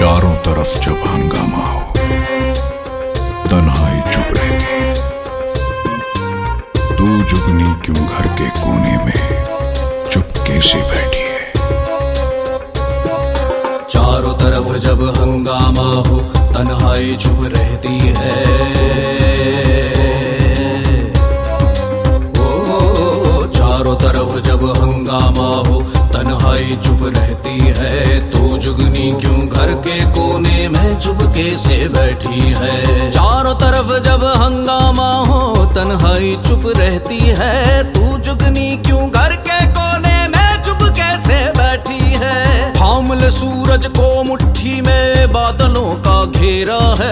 चारों तरफ जब हंगामा हो, तन्हाई चुप रहती है। तू जुगनी क्यों घर के कोने में चुपके से बैठी है। चारों तरफ जब हंगामा हो, तन्हाई चुप रहती है। चारों तरफ जब हंगामा हो, तन्हाई चुप रहती है। तू जुगनी क्यों घर के कोने में चुपके से बैठी है। चारों तरफ जब हंगामा हो, तन्हाई चुप रहती है। तू जुगनी क्यों घर के कोने में चुपके से बैठी है। थाम ले सूरज को मुट्ठी में, बादलों का घेरा है।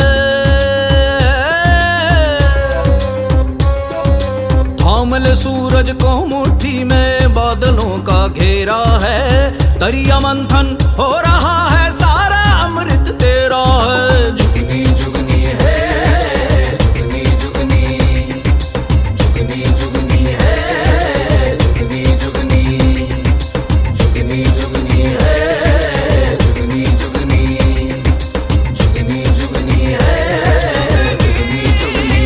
थाम ले सूरज को मुट्ठी में, बादलों का घेरा है। दरिया मंथन हो रहा है, सारा अमृत तेरा है। जुगनी जुगनी है, जुगनी जुगनी, जुगनी जुगनी है, जुगनी जुगनी, जुगनी जुगनी है, जुगनी जुगनी, जुगनी जुगनी है, जुगनी जुगनी।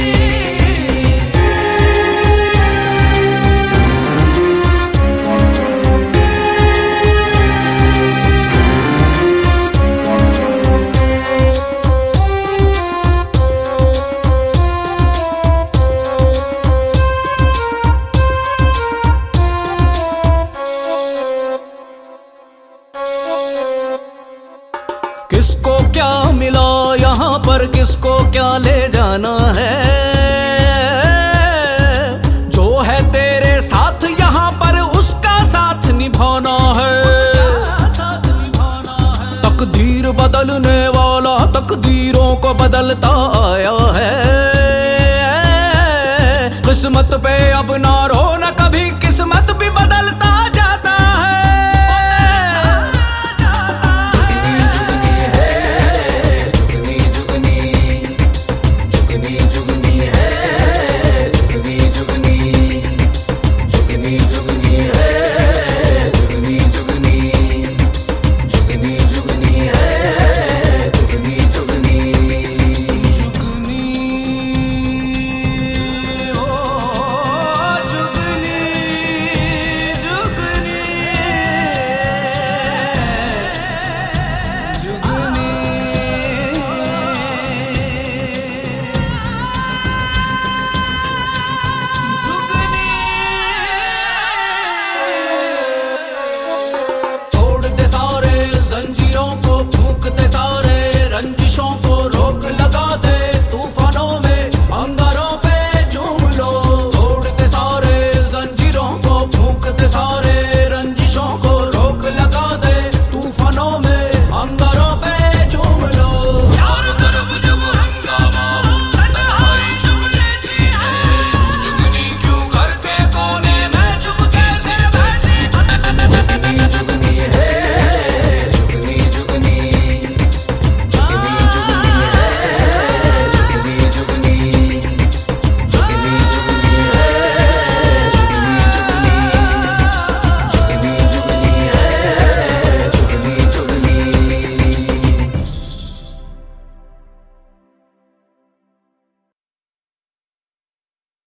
किसको क्या मिला यहाँ पर, किसको क्या ले जाना है। जो है तेरे साथ यहाँ पर, उसका साथ निभाना है। तकदीर बदलने वाला तकदीरों को बदलता आया है। किस्मत पे अब ना रो, न कभी किस्मत भी बदलता